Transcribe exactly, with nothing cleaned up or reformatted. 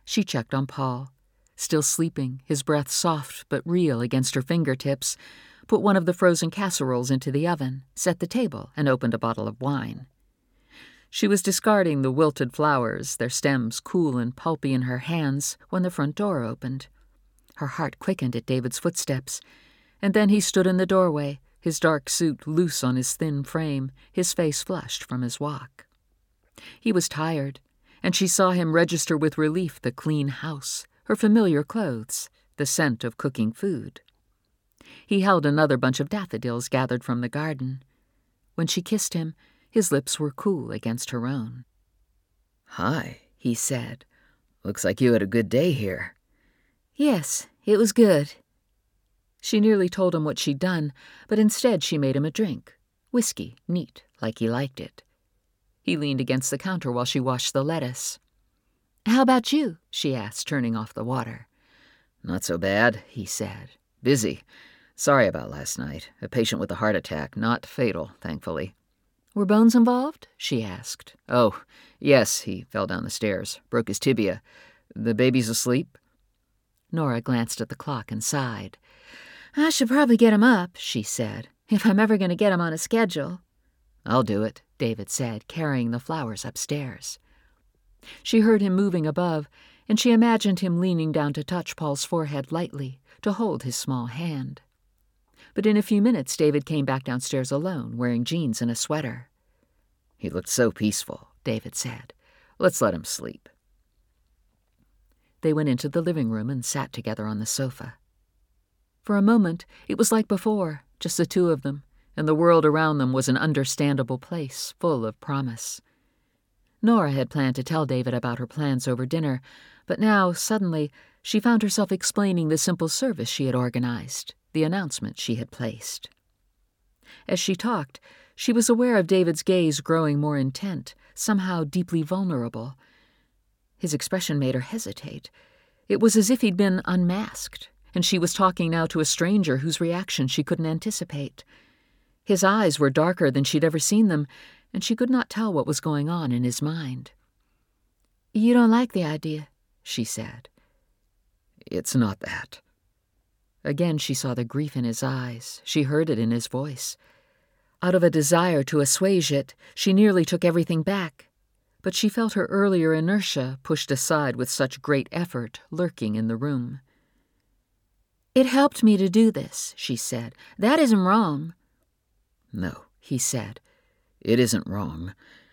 She checked on Paul, still sleeping, his breath soft but real against her fingertips, put one of the frozen casseroles into the oven, set the table, and opened a bottle of wine. She was discarding the wilted flowers, their stems cool and pulpy in her hands, when the front door opened. Her heart quickened at David's footsteps, and then he stood in the doorway, his dark suit loose on his thin frame, his face flushed from his walk. He was tired, and she saw him register with relief the clean house, her familiar clothes, the scent of cooking food. He held another bunch of daffodils gathered from the garden. When she kissed him, his lips were cool against her own. "Hi," he said. "Looks like you had a good day here." "Yes, it was good." She nearly told him what she'd done, but instead she made him a drink. Whiskey, neat, like he liked it. He leaned against the counter while she washed the lettuce. "How about you?" she asked, turning off the water. "Not so bad," he said. "Busy. Sorry about last night. A patient with a heart attack. Not fatal, thankfully." "Were bones involved?" she asked. "Oh, yes, he fell down the stairs. Broke his tibia. The baby's asleep?" Nora glanced at the clock and sighed. "I should probably get him up," she said, "if I'm ever going to get him on a schedule." "I'll do it," David said, carrying the flowers upstairs. She heard him moving above, and she imagined him leaning down to touch Paul's forehead lightly, to hold his small hand. But in a few minutes David came back downstairs alone, wearing jeans and a sweater. "He looked so peaceful," David said. "Let's let him sleep." They went into the living room and sat together on the sofa. For a moment, it was like before, just the two of them, and the world around them was an understandable place, full of promise. Nora had planned to tell David about her plans over dinner, but now, suddenly, she found herself explaining the simple service she had organized, the announcement she had placed. As she talked, she was aware of David's gaze growing more intent, somehow deeply vulnerable. His expression made her hesitate. It was as if he'd been unmasked, and she was talking now to a stranger whose reaction she couldn't anticipate. His eyes were darker than she'd ever seen them, and she could not tell what was going on in his mind. "You don't like the idea," she said. "It's not that." Again she saw the grief in his eyes. She heard it in his voice. Out of a desire to assuage it, she nearly took everything back, but she felt her earlier inertia pushed aside with such great effort lurking in the room. "It helped me to do this," she said. "That isn't wrong." "No," he said. "It isn't wrong.